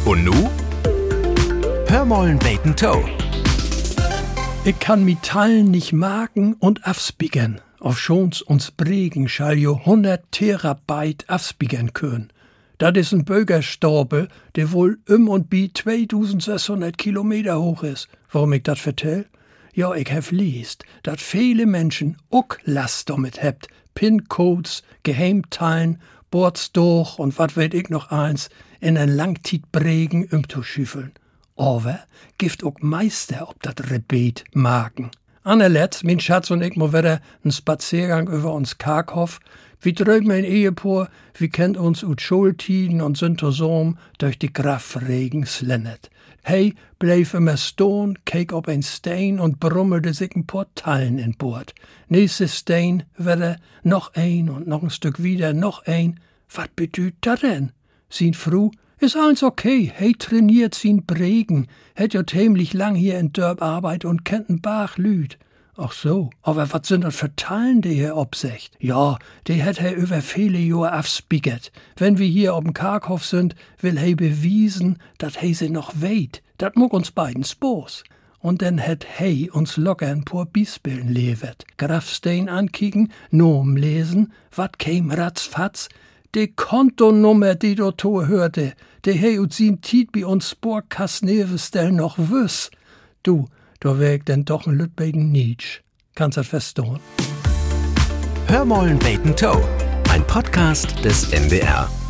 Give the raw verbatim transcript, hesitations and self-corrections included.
Und nu? Hör mollen beten Toe. Ich kann mi Tallen nicht marken und afspiegen. Auf schons uns Bregen schall jo hundert Terabyte afspiegen können. Dat is ein Bürgerstorbe, der wohl um und bi zweitausendsechshundert Kilometer hoch is. Warum ich dat vertell? Ja, ich hef liest, dat viele Menschen ook Last damit hebt. Pin-Codes, Geheimteilen, Bordsdoch und wat weet ich noch eins, in en Langtietbregen um zu schüffeln. Aber gift ook Meister ob dat Rebet magen. Anerletzt, min Schatz und ich mo wieder n Spaziergang über uns Karkhof. Wie drüben ein Ehepaar, wie kennt uns ut Schultiden und sind zusammen durch die Grafregen slennert. Hey, bleef immer stehen, keek op ein Stein und brummelde sich ein paar Tallen in Bord. Nächste Stein wieder, noch ein und noch ein Stück wieder, noch ein. Wat bedüht dat denn? Sin Fru, is alles okay, hey trainiert sin Bregen, hätt jo tämlich lang hier in Dörp Arbeit und kennt n Bach Lüd. Ach so, aber wat sind das für Tallen, die er obsecht? Ja, die hätt er über viele Jahre afspiegert. Wenn wir hier ob'n Karkhof sind, will he bewiesen, dat he se noch weht. Dat muck uns beiden Spoß. Und dann hätt he uns locker ein paar Bispeln levert. Grafstein ankicken, Nom lesen, wat käm ratzfatz? Die Kontonummer, die do to hörte, die he ut sin Tiet bi uns Sportkastnevestel noch wüss. Du, da wär ich denn doch ein Lütbeten Nietzsch. Kannst das verstehen? Hör mollen beten Toe. Ein Podcast des N D R.